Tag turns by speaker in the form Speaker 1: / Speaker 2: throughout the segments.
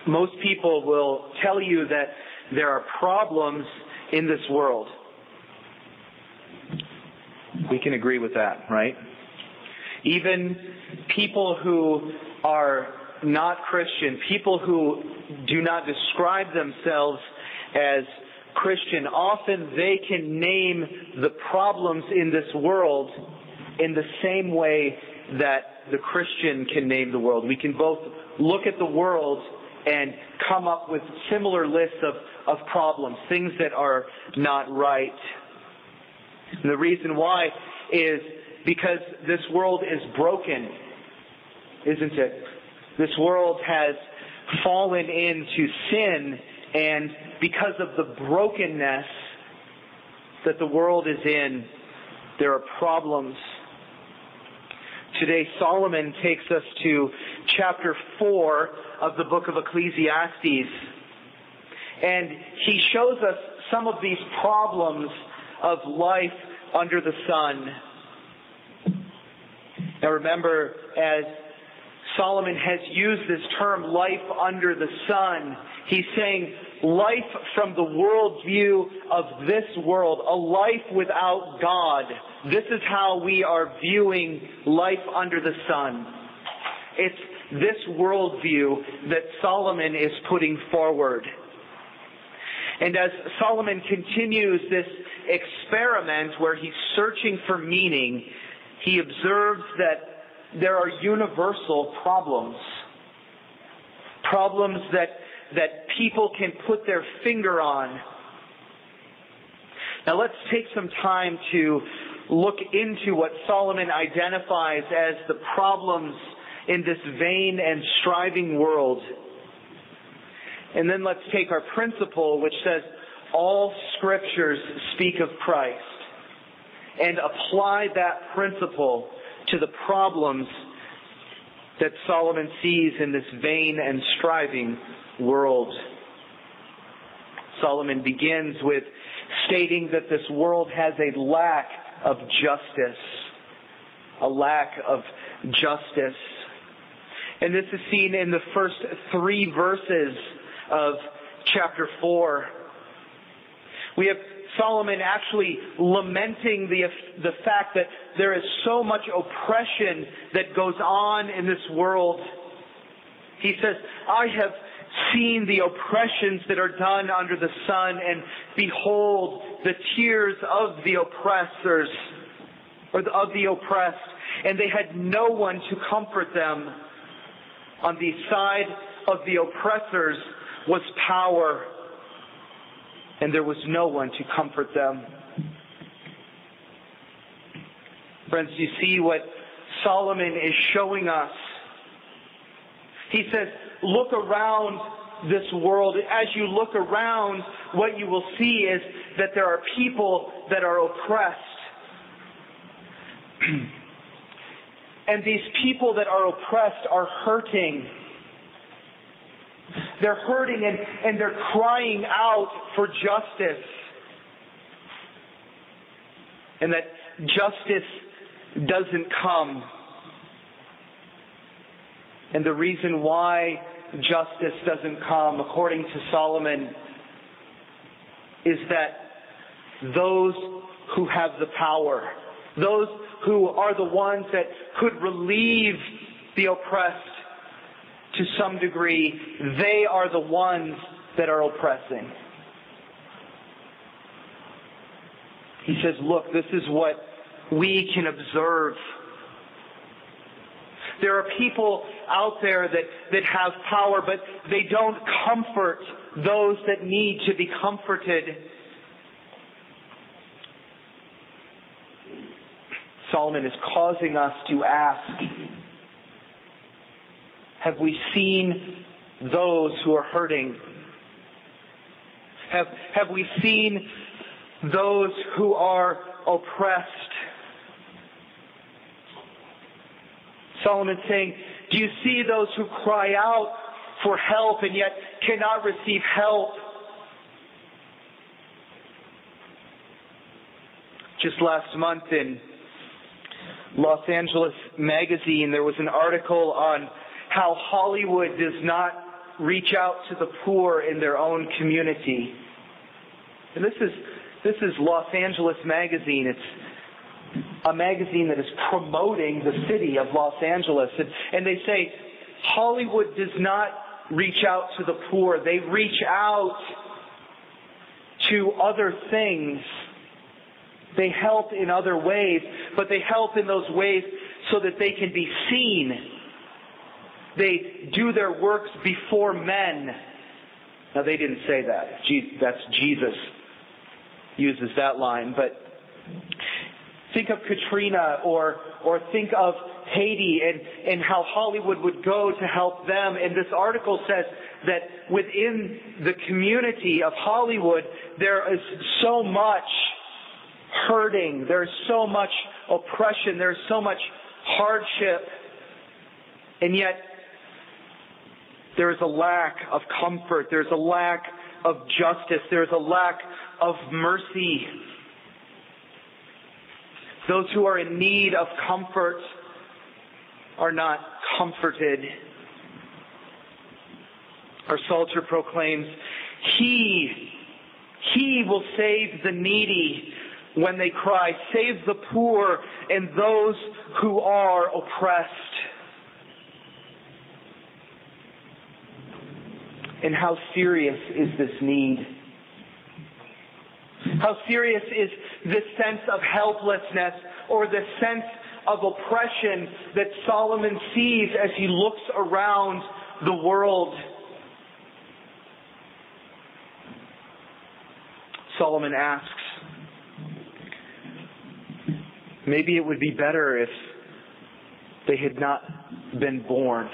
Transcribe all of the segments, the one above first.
Speaker 1: Most people will tell you that there are problems in this world. We can agree with that, right? Even people who are not Christian, people who do not describe themselves as Christian, often they can name the problems in this world in the same way that the Christian can name the world. We can both look at the world and come up with similar lists of problems, things that are not right. And the reason why is because this world is broken, isn't it? This world has fallen into sin, and because of the brokenness that the world is in, there are problems. Today, Solomon takes us to chapter 4 of the book of Ecclesiastes. And he shows us some of these problems of life under the sun. Now remember, as Solomon has used this term, life under the sun, he's saying life from the worldview of this world, a life without God. This is how we are viewing life under the sun. It's this worldview that Solomon is putting forward. And as Solomon continues this experiment where he's searching for meaning, he observes that there are universal problems. Problems that people can put their finger on. Now let's take some time to look into what Solomon identifies as the problems in this vain and striving world. And then let's take our principle, which says all scriptures speak of Christ, and apply that principle to the problems that Solomon sees in this vain and striving world. Solomon begins with stating that this world has a lack of justice. A lack of justice. And this is seen in the first 3 verses of chapter 4. We have Solomon actually lamenting the fact that there is so much oppression that goes on in this world. He says, I have seen the oppressions that are done under the sun, and behold, the tears of the oppressors, or of the oppressed, and they had no one to comfort them. On the side of the oppressors was power, and there was no one to comfort them. Friends, you see what Solomon is showing us? He says, look around this world. As you look around, what you will see is that there are people that are oppressed. And these people that are oppressed are hurting. They're hurting and they're crying out for justice. And that justice doesn't come. And the reason why justice doesn't come, according to Solomon, is that those who have the power, those who are the ones that could relieve the oppressed to some degree, they are the ones that are oppressing. He says, look, this is what we can observe. There are people out there that have power, but they don't comfort those that need to be comforted. Solomon is causing us to ask, have we seen those who are hurting? Have we seen those who are oppressed? Solomon's saying, do you see those who cry out for help and yet cannot receive help? Just last month in Los Angeles Magazine, there was an article on how Hollywood does not reach out to the poor in their own community. And this is Los Angeles Magazine. It's a magazine that is promoting the city of Los Angeles. And they say Hollywood does not reach out to the poor. They reach out to other things. They help in other ways, but they help in those ways so that they can be seen. They do their works before men. Now, they didn't say that. That's Jesus uses that line. But think of Katrina or think of Haiti and how Hollywood would go to help them. And this article says that within the community of Hollywood, there is so much hurting. There's so much oppression. There's so much hardship. And yet, there is a lack of comfort. There's a lack of justice. There's a lack of mercy. Those who are in need of comfort are not comforted. Our Psalter proclaims, He will save the needy when they cry, save the poor and those who are oppressed. And how serious is this need? How serious is this sense of helplessness or this sense of oppression that Solomon sees as he looks around the world? Solomon asks, maybe it would be better if they had not been born.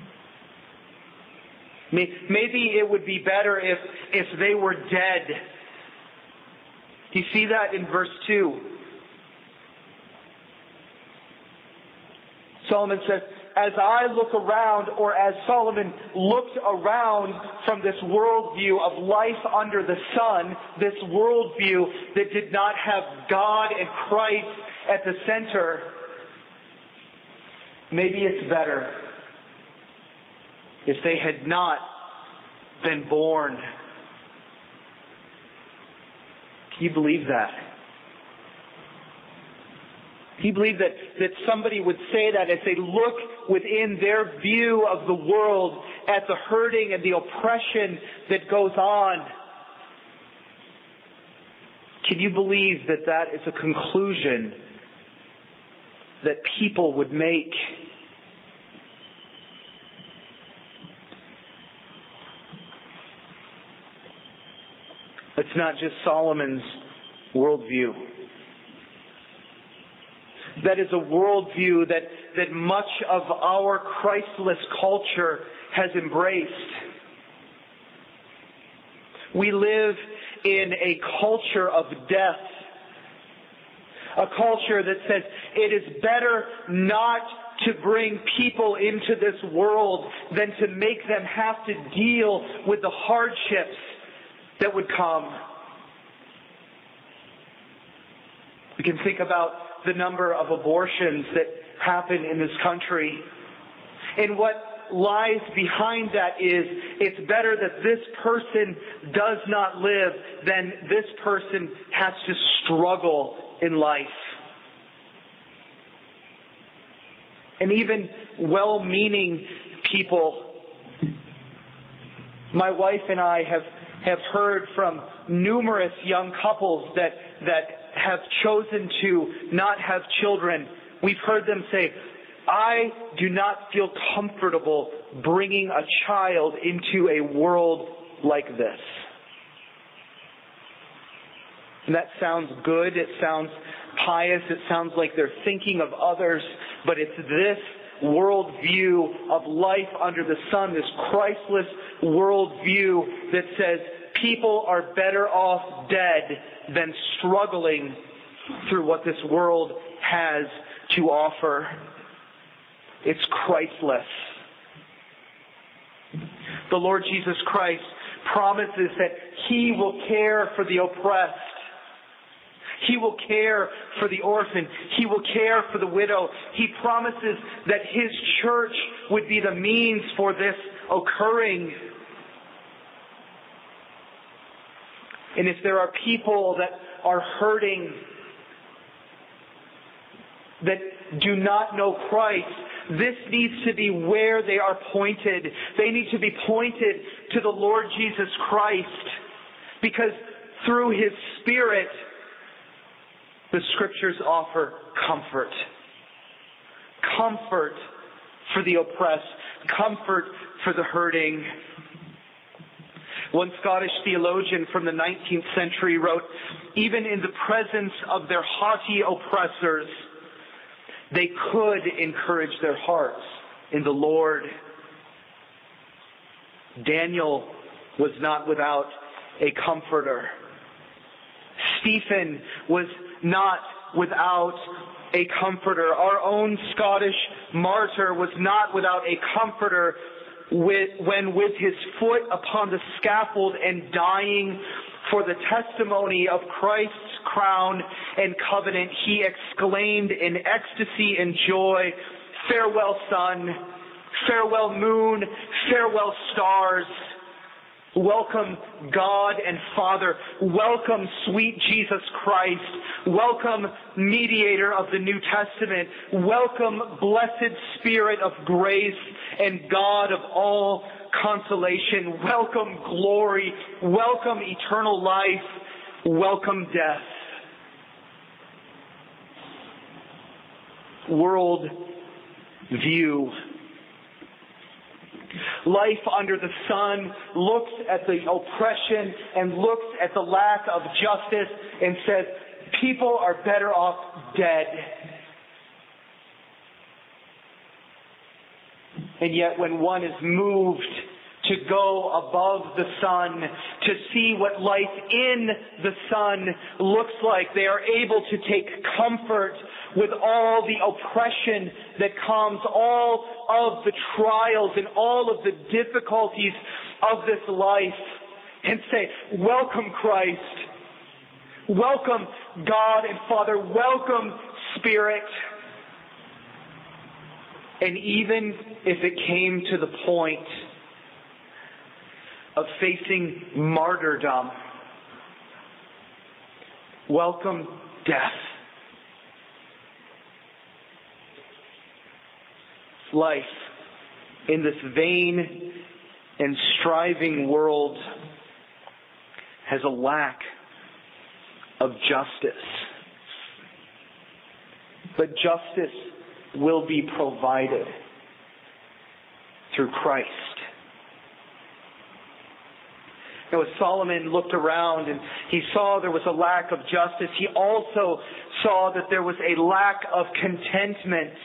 Speaker 1: Maybe it would be better if they were dead. Do you see that in verse 2? Solomon says, as I look around, or as Solomon looked around from this worldview of life under the sun, this worldview that did not have God and Christ at the center, maybe it's better if they had not been born. Can you believe that? Can you believe that somebody would say that as they look within their view of the world at the hurting and the oppression that goes on? Can you believe that that is a conclusion that people would make? It's not just Solomon's worldview. That is a worldview that much of our Christless culture has embraced. We live in a culture of death. A culture that says it is better not to bring people into this world than to make them have to deal with the hardships that would come. We can think about the number of abortions that happen in this country. And what lies behind that is, it's better that this person does not live than this person has to struggle in life. And even well-meaning people, my wife and I have heard from numerous young couples that have chosen to not have children. We've heard them say, I do not feel comfortable bringing a child into a world like this. And that sounds good. It sounds pious. It sounds like they're thinking of others. But it's this worldview of life under the sun, this Christless worldview that says people are better off dead than struggling through what this world has to offer. It's Christless. The Lord Jesus Christ promises that He will care for the oppressed. He will care for the orphan. He will care for the widow. He promises that His church would be the means for this occurring. And if there are people that are hurting, that do not know Christ, this needs to be where they are pointed. They need to be pointed to the Lord Jesus Christ, because through His Spirit, the Scriptures offer comfort. Comfort for the oppressed. Comfort for the hurting. One Scottish theologian from the 19th century wrote, "Even in the presence of their haughty oppressors, they could encourage their hearts in the Lord." Daniel was not without a comforter. Stephen was not without a comforter. Our own Scottish martyr was not without a comforter when with his foot upon the scaffold and dying for the testimony of Christ's crown and covenant, he exclaimed in ecstasy and joy, "Farewell, sun. Farewell, moon. Farewell, stars. Welcome, God and Father. Welcome, sweet Jesus Christ. Welcome, mediator of the New Testament. Welcome, blessed Spirit of grace and God of all consolation. Welcome, glory. Welcome, eternal life. Welcome, death." World view. Life under the sun looks at the oppression and looks at the lack of justice and says, people are better off dead. And yet when one is moved to go above the sun, to see what life in the sun looks like, they are able to take comfort with all the oppression that comes, all of the trials and all of the difficulties of this life, and say, "Welcome, Christ. Welcome, God and Father. Welcome, Spirit." And even if it came to the point of facing martyrdom, welcome, death. Life in this vain and striving world has a lack of justice. But justice will be provided through Christ. Now, as Solomon looked around and he saw there was a lack of justice, he also saw that there was a lack of contentment.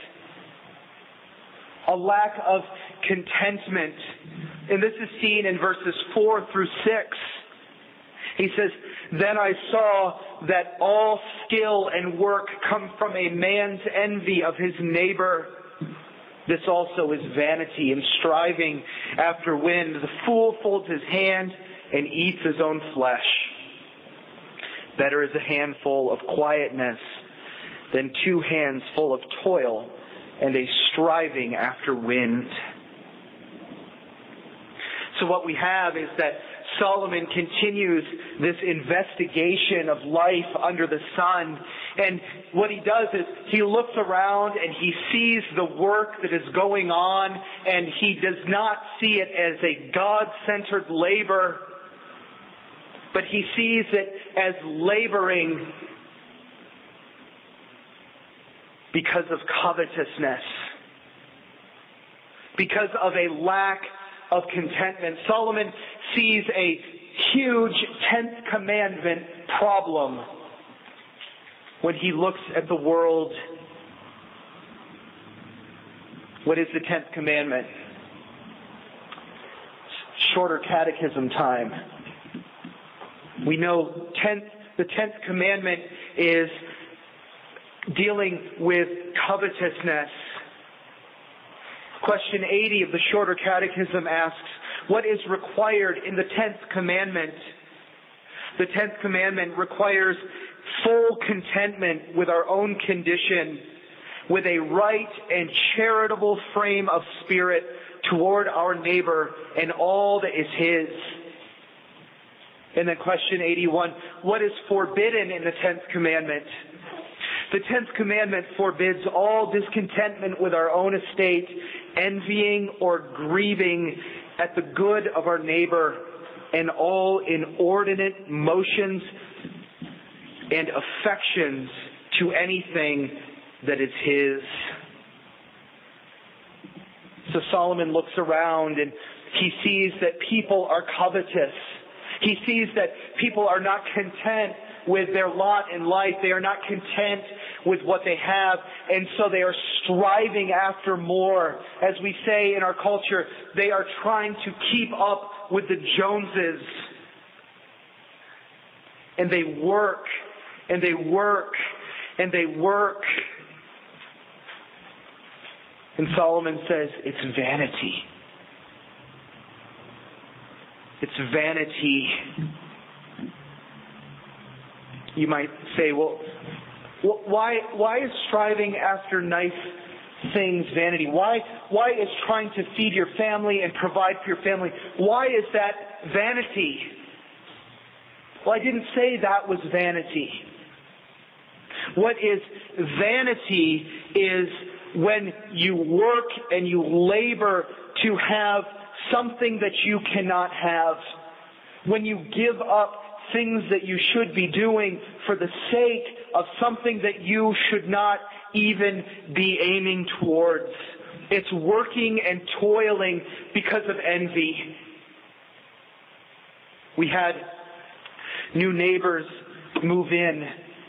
Speaker 1: A lack of contentment. And this is seen in verses 4 through 6. He says, "Then I saw that all skill and work come from a man's envy of his neighbor. This also is vanity and striving after wind. The fool folds his hand and eats his own flesh. Better is a handful of quietness than 2 hands full of toil and a striving after wind." So what we have is that Solomon continues this investigation of life under the sun. And what he does is he looks around and he sees the work that is going on, and he does not see it as a God-centered labor, but he sees it as laboring because of covetousness, because of a lack of contentment. Solomon sees a huge 10th commandment problem when he looks at the world. What is the 10th commandment? Shorter catechism time. We know the 10th commandment is dealing with covetousness. Question 80 of the Shorter Catechism asks, what is required in the 10th commandment? The 10th commandment requires full contentment with our own condition, with a right and charitable frame of spirit toward our neighbor and all that is his. And then question 81, what is forbidden in the 10th commandment? The 10th commandment forbids all discontentment with our own estate, envying or grieving at the good of our neighbor, and all inordinate motions and affections to anything that is his. So Solomon looks around and he sees that people are covetous. He sees that people are not content with their lot in life. They are not content with what they have, and so they are striving after more. As we say in our culture, they are trying to keep up with the Joneses. And they work, and they work, and they work. And Solomon says, it's vanity. It's vanity. You might say, well, why is striving after nice things vanity? Why is trying to feed your family and provide for your family, why is that vanity? Well, I didn't say that was vanity. What is vanity is when you work and you labor to have something that you cannot have. When you give up things that you should be doing for the sake of something that you should not even be aiming towards. It's working and toiling because of envy. We had new neighbors move in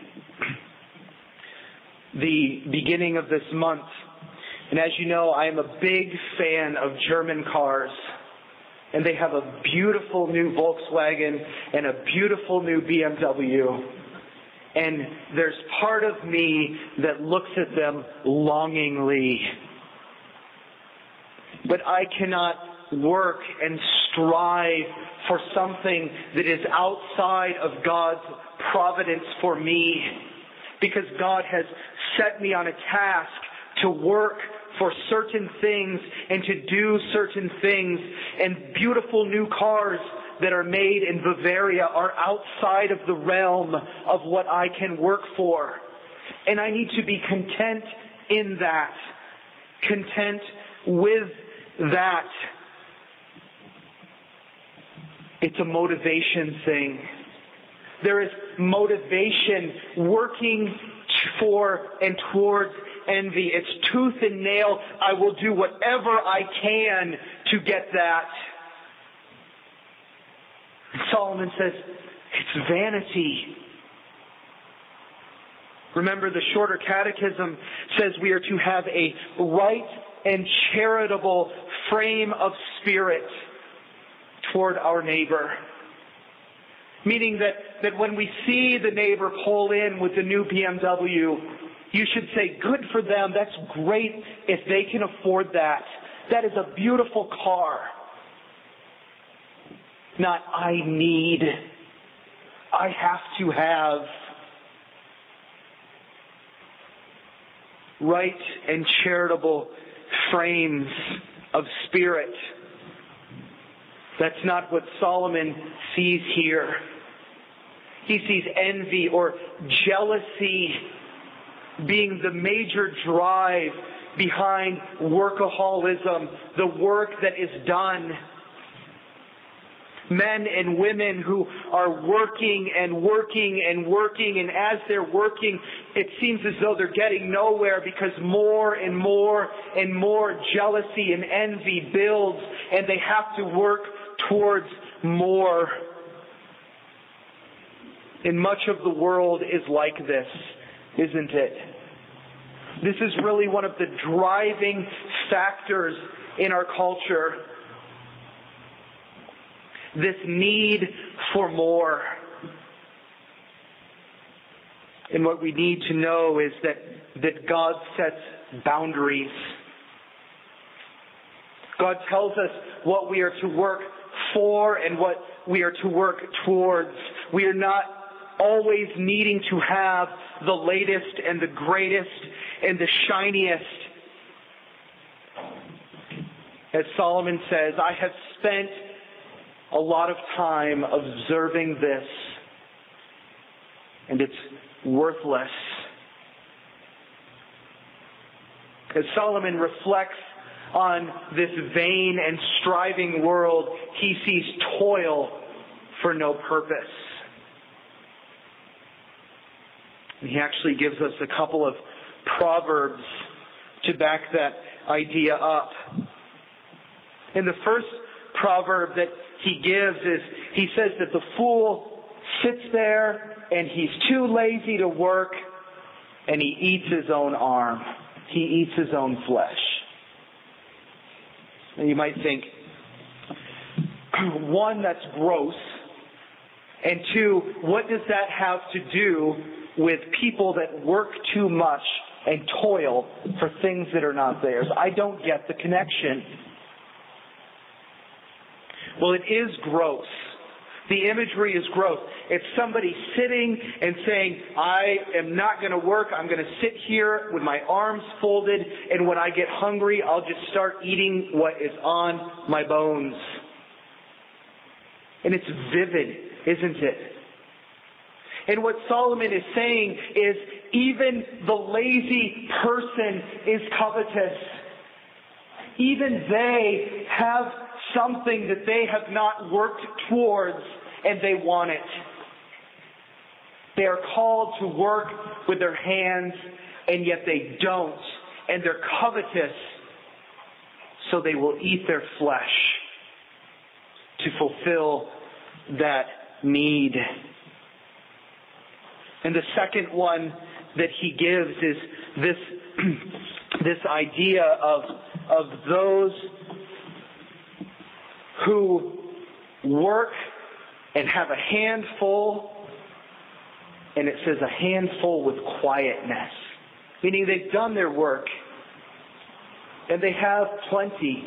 Speaker 1: the beginning of this month. And as you know, I am a big fan of German cars. And they have a beautiful new Volkswagen and a beautiful new BMW. And there's part of me that looks at them longingly. But I cannot work and strive for something that is outside of God's providence for me. Because God has set me on a task to work for certain things and to do certain things. And beautiful new cars that are made in Bavaria are outside of the realm of what I can work for. And I need to be content in that. Content with that. It's a motivation thing. There is motivation working for and towards envy. It's tooth and nail. I will do whatever I can to get that. Solomon says, it's vanity. Remember, the Shorter Catechism says we are to have a right and charitable frame of spirit toward our neighbor. Meaning that when we see the neighbor pull in with the new BMW, you should say, good for them. That's great if they can afford that. That is a beautiful car. Not, I need. I have to have. Right and charitable frames of spirit. That's not what Solomon sees here. He sees envy or jealousy being the major drive behind workaholism, the work that is done. Men and women who are working and working and working, and as they're working, it seems as though they're getting nowhere because more and more and more jealousy and envy builds, and they have to work towards more. And much of the world is like this, isn't it? This is really one of the driving factors in our culture. This need for more. And what we need to know is that God sets boundaries. God tells us what we are to work for and what we are to work towards. We are not always needing to have the latest and the greatest and the shiniest. As Solomon says, I have spent a lot of time observing this, and it's worthless. As Solomon reflects on this vain and striving world, he sees toil for no purpose. And he actually gives us a couple of proverbs to back that idea up. And the first proverb that he gives is, he says that the fool sits there and he's too lazy to work, and he eats his own arm. He eats his own flesh. And you might think, one, that's gross, and two, what does that have to do with people that work too much and toil for things that are not theirs? I don't get the connection. Well, it is gross. The imagery is gross. It's somebody sitting and saying, I am not going to work. I'm going to sit here with my arms folded, and when I get hungry, I'll just start eating what is on my bones. And it's vivid, isn't it? And what Solomon is saying is, even the lazy person is covetous. Even they have something that they have not worked towards, and they want it. They are called to work with their hands, and yet they don't. And they're covetous, so they will eat their flesh to fulfill that need. And the second one that he gives is this idea of those who work and have a handful, and it says a handful with quietness. Meaning they've done their work and they have plenty.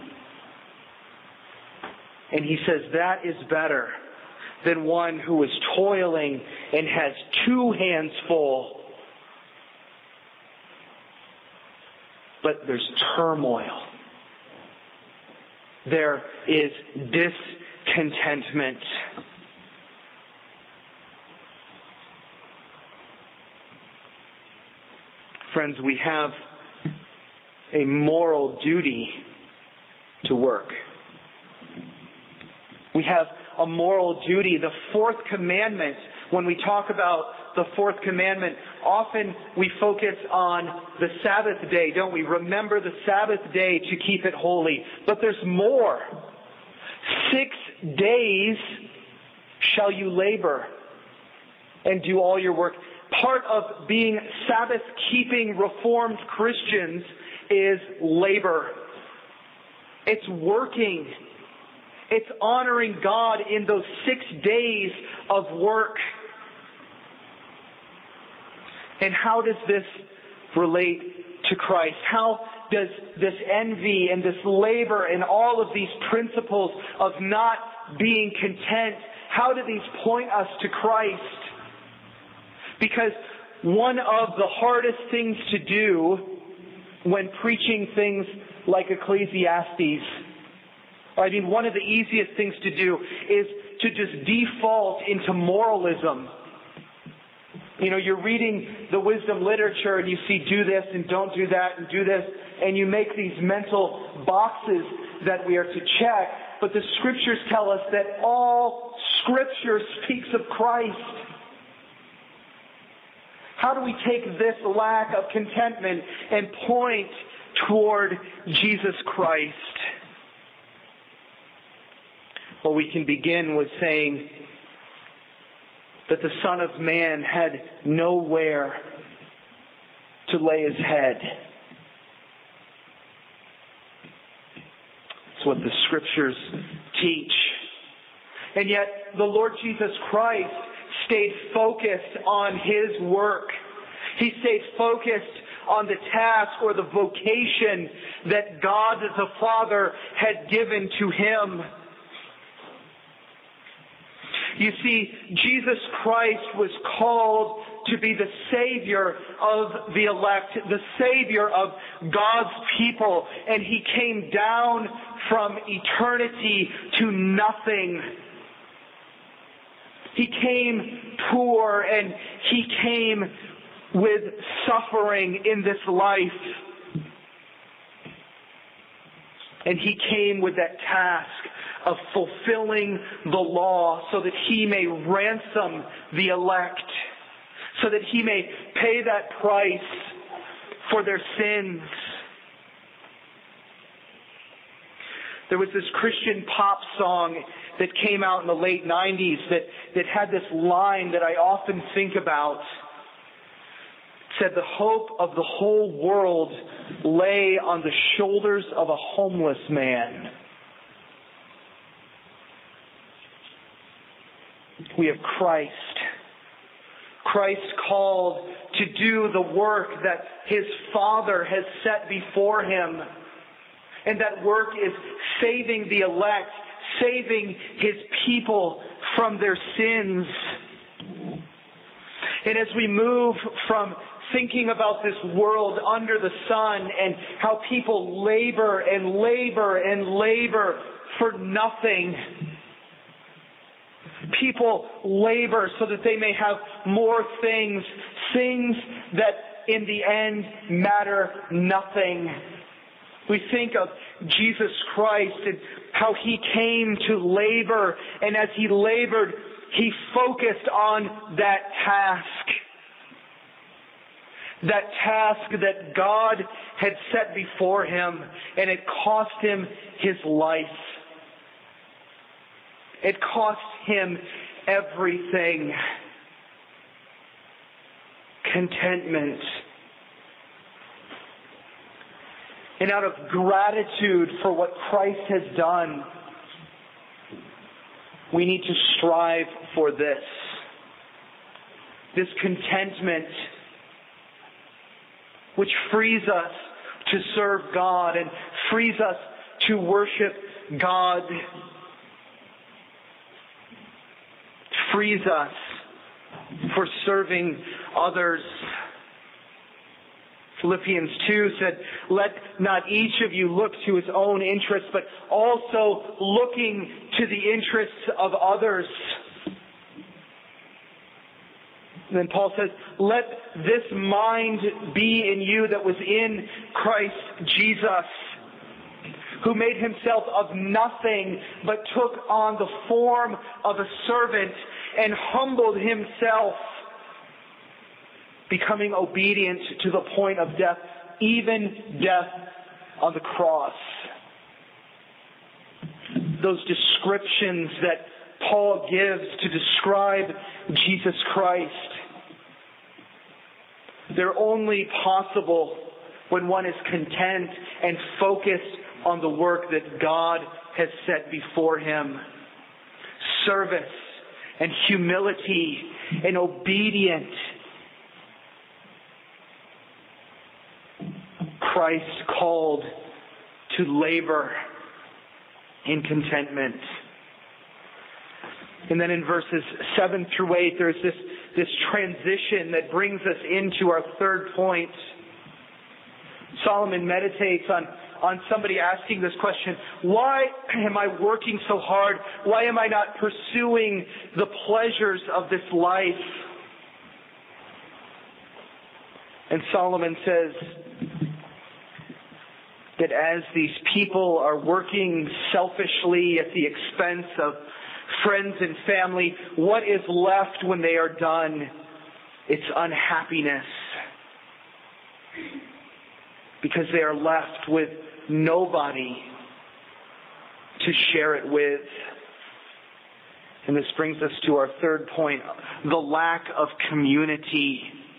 Speaker 1: And he says that is better than one who is toiling and has two hands full. But there's turmoil. There is discontentment. Friends, we have a moral duty to work. We have a moral duty. The fourth commandment, when we talk about the fourth commandment, often we focus on the Sabbath day, don't we? Remember the Sabbath day to keep it holy. But there's more. 6 days shall you labor and do all your work. Part of being Sabbath-keeping Reformed Christians is labor. It's working. It's honoring God in those 6 days of work. And how does this relate to Christ? How does this envy and this labor and all of these principles of not being content, how do these point us to Christ? Because one of the hardest things to do when preaching things like Ecclesiastes, one of the easiest things to do is to just default into moralism. You're reading the wisdom literature and you see do this and don't do that and do this, and you make these mental boxes that we are to check. But the Scriptures tell us that all Scripture speaks of Christ. How do we take this lack of contentment and point toward Jesus Christ? Well, we can begin with saying that the Son of Man had nowhere to lay his head. It's what the Scriptures teach. And yet, the Lord Jesus Christ stayed focused on his work. He stayed focused on the task or the vocation that God the Father had given to him. You see, Jesus Christ was called to be the Savior of the elect, the Savior of God's people, and he came down from eternity to nothing. He came poor, and He came with suffering in this life. And He came with that task of fulfilling the law so that He may ransom the elect, so that He may pay that price for their sins. There was this Christian pop song that came out in the late 90s that had this line that I often think about. It said, "The hope of the whole world lay on the shoulders of a homeless man." We have Christ. Christ called to do the work that His Father has set before Him. And that work is saving the elect, saving His people from their sins. And as we move from thinking about this world under the sun and how people labor and labor and labor for nothing, people labor so that they may have more things, things that in the end matter nothing. We think of Jesus Christ and how He came to labor, and as He labored, He focused on that task. That task that God had set before Him, and it cost Him His life. It cost Him everything. Contentment. And out of gratitude for what Christ has done, we need to strive for this. This contentment, which frees us to serve God and frees us to worship God. Frees us for serving others. Philippians 2 said, "Let not each of you look to his own interests, but also looking to the interests of others." And then Paul says, "Let this mind be in you that was in Christ Jesus, who made Himself of nothing, but took on the form of a servant and humbled Himself, becoming obedient to the point of death, even death on the cross." Those descriptions that Paul gives to describe Jesus Christ, they're only possible when one is content and focused on the work that God has set before him. Service and humility and obedience. Christ called to labor in contentment. And then in verses 7 through 8, there's this transition that brings us into our third point. Solomon meditates on somebody asking this question, why am I working so hard? Why am I not pursuing the pleasures of this life? And Solomon says that as these people are working selfishly at the expense of friends and family, what is left when they are done? It's unhappiness. Because they are left with nobody to share it with. And this brings us to our third point, the lack of community.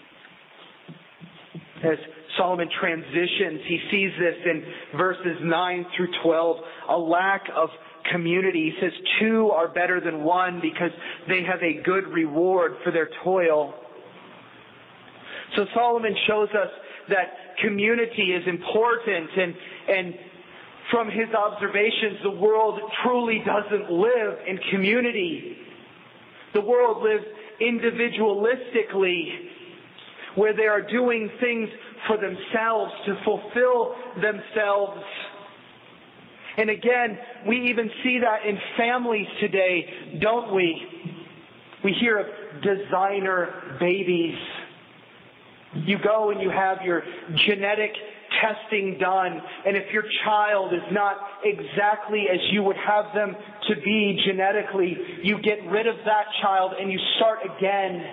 Speaker 1: As Solomon transitions, he sees this in verses 9 through 12, a lack of community. He says, 2 are better than 1 because they have a good reward for their toil. So Solomon shows us that community is important, and from his observations, the world truly doesn't live in community. The world lives individualistically, where they are doing things for themselves to fulfill themselves. And again, we even see that in families today, don't we? We hear of designer babies. You go and you have your genetic testing done, and if your child is not exactly as you would have them to be genetically, you get rid of that child and you start again.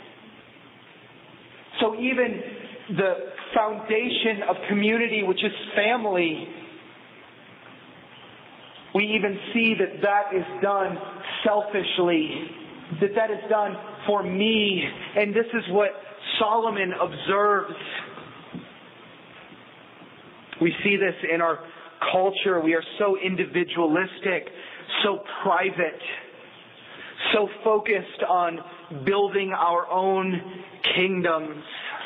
Speaker 1: So even the foundation of community, which is family, we even see that that is done selfishly, that is done for me. And this is what Solomon observes. We see this in our culture. We are so individualistic, so private, so focused on building our own kingdoms.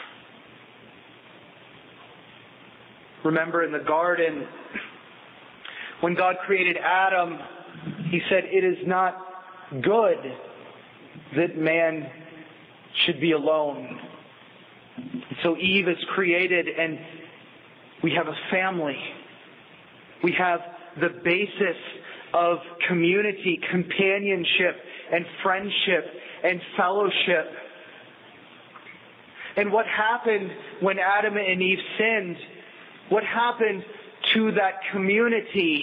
Speaker 1: Remember in the garden, when God created Adam, He said, "It is not good that man should be alone." So Eve is created, and we have a family. We have the basis of community, companionship, and friendship, and fellowship. And what happened when Adam and Eve sinned? What happened to that community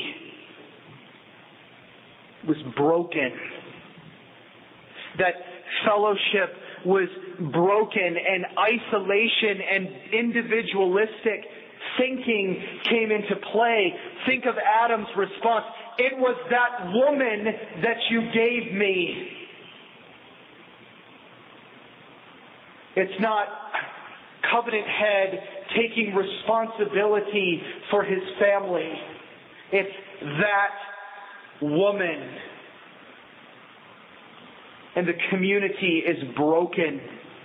Speaker 1: was broken. That fellowship was broken, and isolation and individualistic thinking came into play. Think of Adam's response. "It was that woman that you gave me." It's not covenant head taking responsibility for his family. It's that woman. And the community is broken.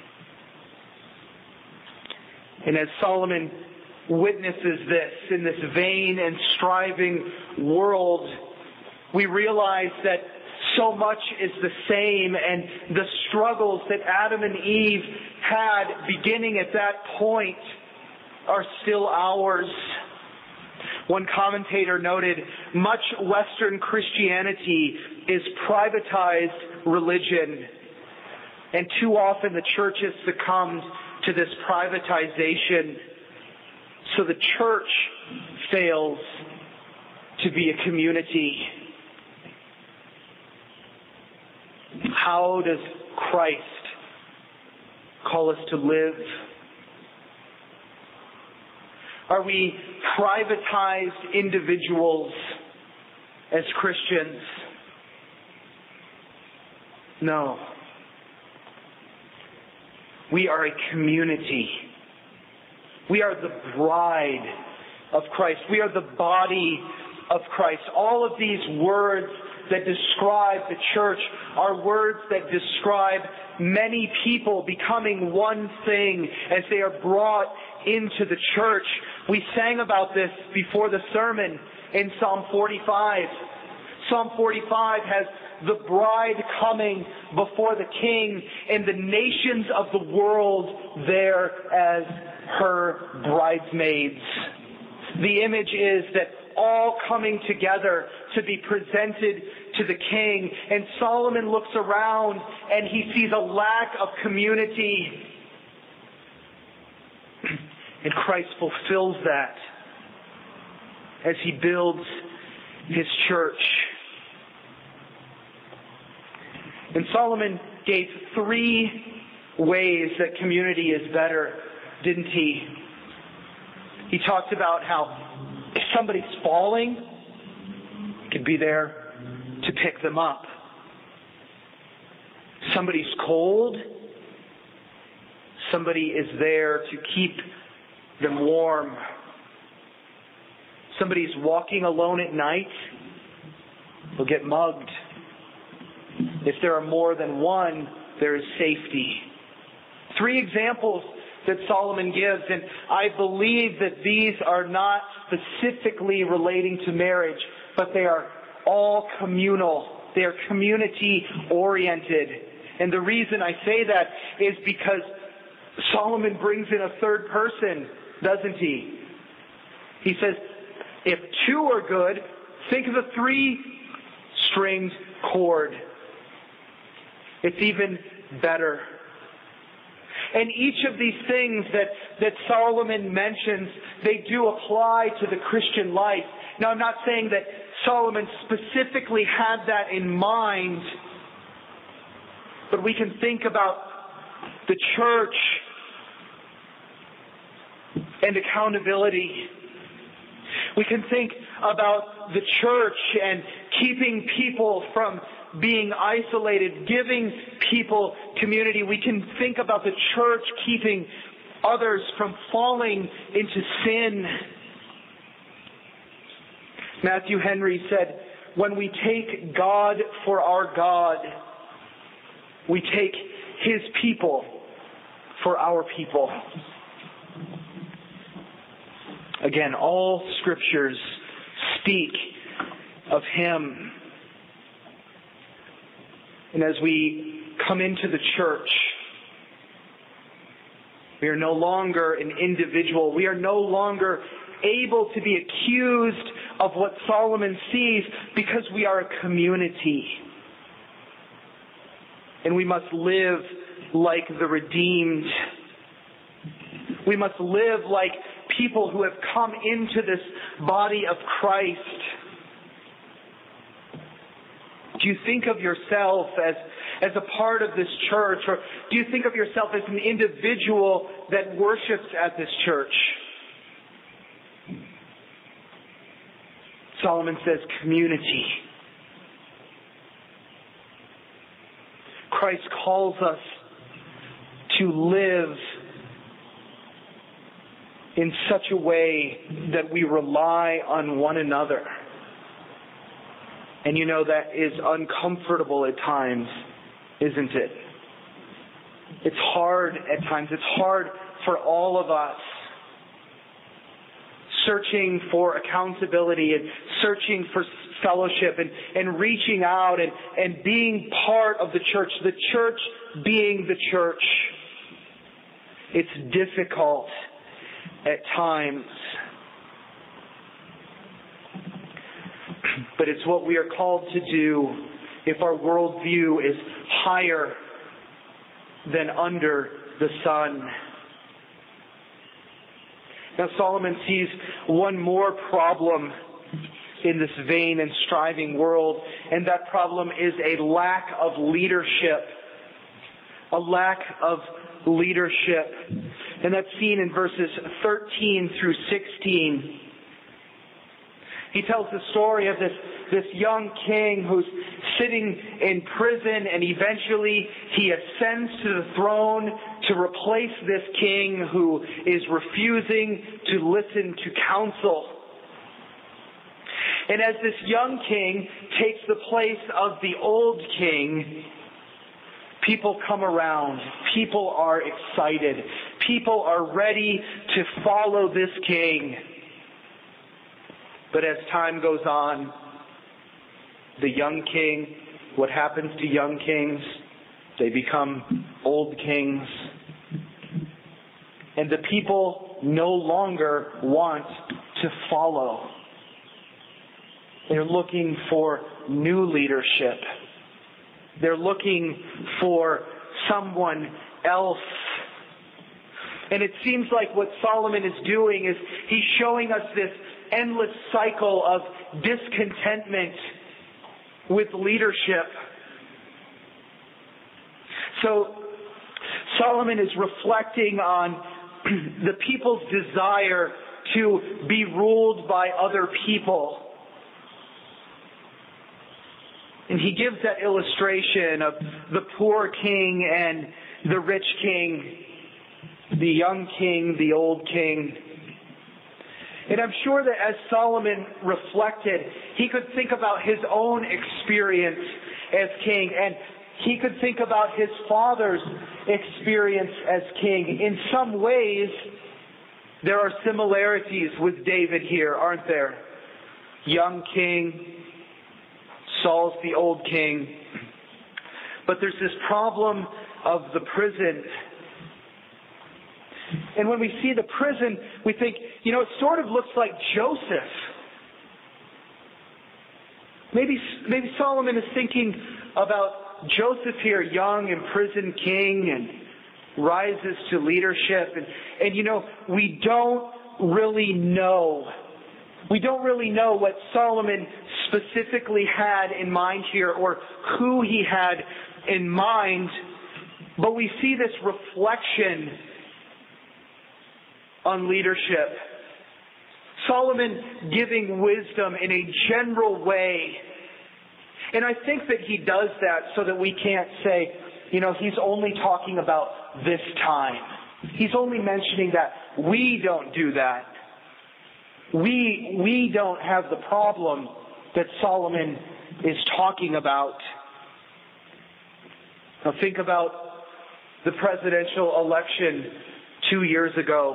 Speaker 1: And as Solomon witnesses this in this vain and striving world, we realize that so much is the same, and the struggles that Adam and Eve had beginning at that point are still ours. One commentator noted, much Western Christianity is privatized religion, and too often the church has succumbed to this privatization. So the church fails to be a community. How does Christ call us to live? Are we privatized individuals as Christians? No. We are a community. We are the bride of Christ. We are the body of Christ. All of these words that describe the church are words that describe many people becoming one thing as they are brought into the church. We sang about this before the sermon in Psalm 45. Psalm 45 has the bride coming before the king, and the nations of the world there as her bridesmaids. The image is that all coming together to be presented to the king. And Solomon looks around and he sees a lack of community. And Christ fulfills that as he builds his church. And Solomon gave 3 ways that community is better, didn't he? He talked about how if somebody's falling, he could be there to pick them up. Somebody's cold, somebody is there to keep them warm. Somebody's walking alone at night, they'll get mugged. If there are more than one, there is safety. 3 examples that Solomon gives, and I believe that these are not specifically relating to marriage, but they are all communal. They are community-oriented. And the reason I say that is because Solomon brings in a third person, doesn't he? He says, if 2 are good, Think of the 3-stringed chord. It's even better. And each of these things that Solomon mentions, they do apply to the Christian life. Now, I'm not saying that Solomon specifically had that in mind, but we can think about the church and accountability. We can think about the church and keeping people from being isolated, giving people community. We can think about the church keeping others from falling into sin. Matthew Henry said, when we take God for our God, we take His people for our people. Again, all scriptures speak of Him. And as we come into the church, we are no longer an individual. We are no longer able to be accused of what Solomon sees because we are a community. And we must live like the redeemed. We must live like people who have come into this body of Christ. Do you think of yourself as a part of this church? Or do you think of yourself as an individual that worships at this church? Solomon says community. Christ calls us to live in such a way that we rely on one another. And you know that is uncomfortable at times, isn't it? It's hard at times. It's hard for all of us. Searching for accountability and searching for fellowship and reaching out and being part of the church being the church. It's difficult at times. But it's what we are called to do if our worldview is higher than under the sun. Now Solomon sees one more problem in this vain and striving world, and that problem is a lack of leadership. A lack of leadership. And that's seen in verses 13 through 16. He tells the story of this young king who's sitting in prison, and eventually he ascends to the throne to replace this king who is refusing to listen to counsel. And as this young king takes the place of the old king, people come around. People are excited. People are ready to follow this king. But as time goes on, the young king, what happens to young kings? They become old kings. And the people no longer want to follow. They're looking for new leadership. They're looking for someone else. And it seems like what Solomon is doing is he's showing us this endless cycle of discontentment with leadership. So Solomon is reflecting on the people's desire to be ruled by other people. And he gives that illustration of the poor king and the rich king, the young king, the old king. And I'm sure that as Solomon reflected, he could think about his own experience as king, and he could think about his father's experience as king. In some ways, there are similarities with David here, aren't there? Young king, Saul's the old king. But there's this problem of the prison. And when we see the prison, we think, it sort of looks like Joseph. Maybe Solomon is thinking about Joseph here, young, imprisoned king, and rises to leadership. And we don't really know. We don't really know what Solomon specifically had in mind here, or who he had in mind. But we see this reflection on leadership. Solomon giving wisdom in a general way. And I think that he does that so that we can't say, he's only talking about this time. He's only mentioning that. We don't do that. We don't have the problem that Solomon is talking about. Now think about the presidential election 2 years ago.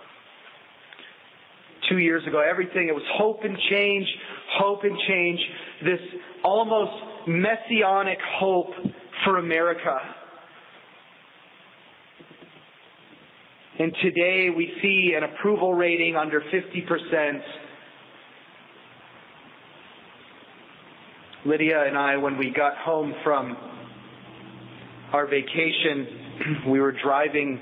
Speaker 1: 2 years ago, everything, it was hope and change, this almost messianic hope for America. And today we see an approval rating under 50%. Lydia and I, when we got home from our vacation, we were driving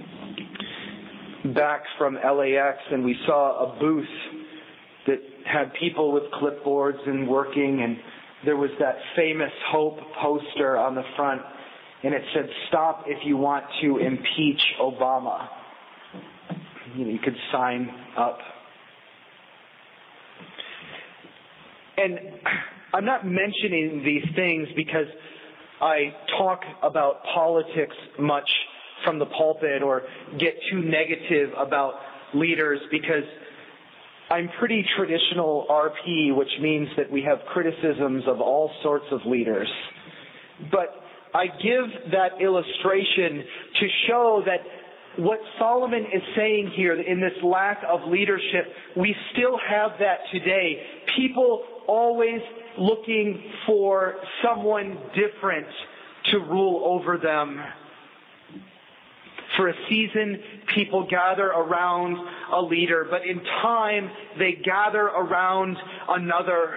Speaker 1: back from LAX and we saw a booth that had people with clipboards and working, and there was that famous Hope poster on the front, and it said, "Stop if you want to impeach Obama." You could sign up. And I'm not mentioning these things because I talk about politics much from the pulpit or get too negative about leaders, because I'm pretty traditional RP, which means that we have criticisms of all sorts of leaders. But I give that illustration to show that what Solomon is saying here, in this lack of leadership, we still have that today. People always looking for someone different to rule over them. For a season, people gather around a leader, but in time, they gather around another.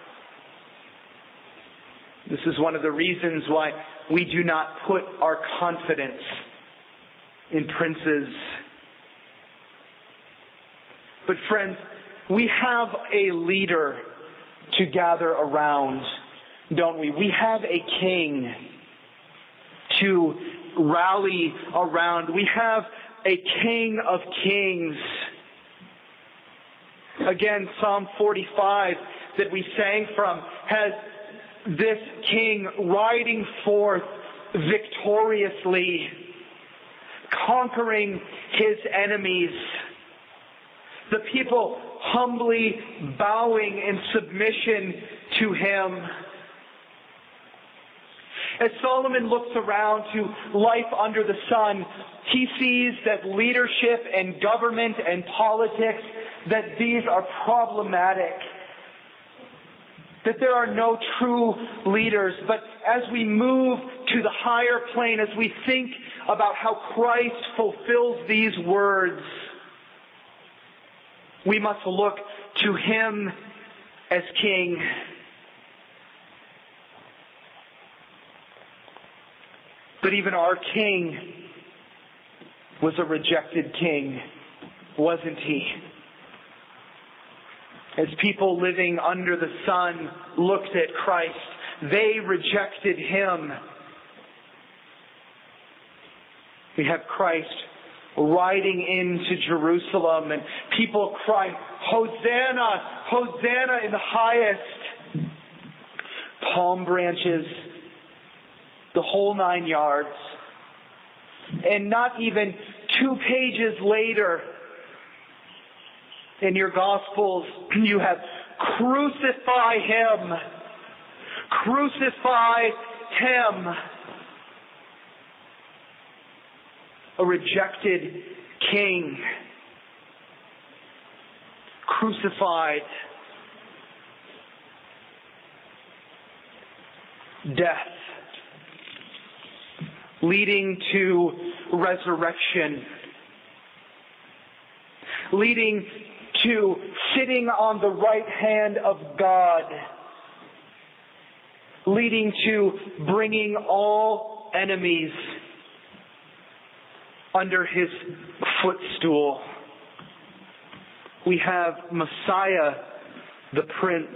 Speaker 1: This is one of the reasons why we do not put our confidence in princes. But friends, we have a leader to gather around, don't we? We have a king to rally around. We have a King of Kings. Again, Psalm 45 that we sang from has this king riding forth victoriously, conquering his enemies. The people humbly bowing in submission to him. As Solomon looks around to life under the sun, he sees that leadership and government and politics, that these are problematic. That there are no true leaders. But as we move to the higher plane, as we think about how Christ fulfills these words, we must look to him as King. But even our king was a rejected king, wasn't he? As people living under the sun looked at Christ, they rejected him. We have Christ riding into Jerusalem and people crying, "Hosanna, Hosanna in the highest." Palm branches, the whole 9 yards. And not even 2 pages later in your Gospels, you have "Crucify him! Crucify him!" A rejected king, crucified. Death, leading to resurrection, leading to sitting on the right hand of God leading to bringing all enemies under his footstool. We have Messiah, the Prince.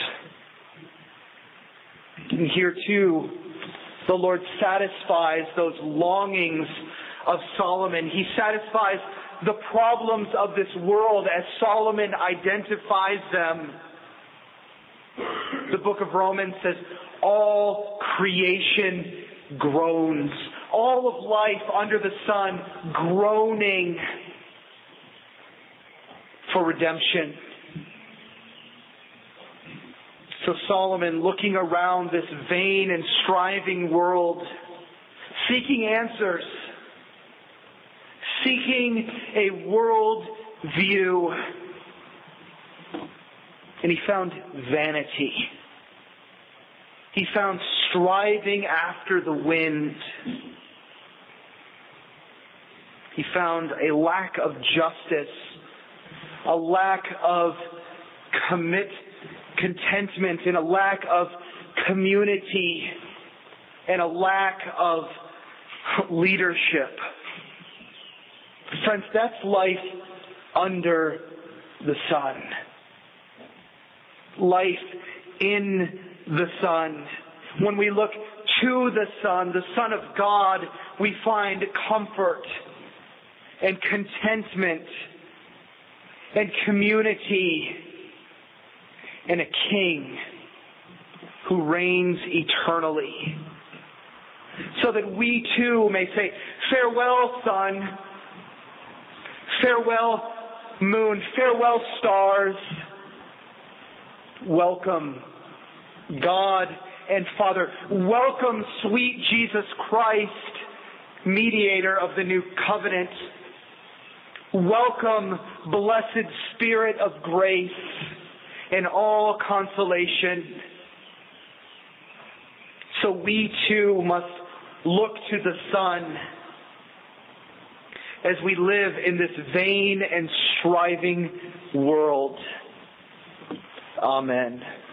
Speaker 1: And here too, the Lord satisfies those longings of Solomon. He satisfies the problems of this world as Solomon identifies them. The book of Romans says, all creation groans. All of life under the sun groaning for redemption. So Solomon, looking around this vain and striving world, seeking answers, seeking a world view, and he found vanity. He found striving after the wind. He found a lack of justice, a lack of contentment, and a lack of community, and a lack of leadership. Friends, that's life under the sun. Life in the sun. When we look to the Son of God, we find comfort and contentment and community and a King who reigns eternally. So that we too may say, farewell, sun. Farewell, moon. Farewell, stars. Welcome, God and Father. Welcome, sweet Jesus Christ, mediator of the new covenant. Welcome, blessed Spirit of grace and all consolation. So we too must look to the sun as we live in this vain and striving world. Amen.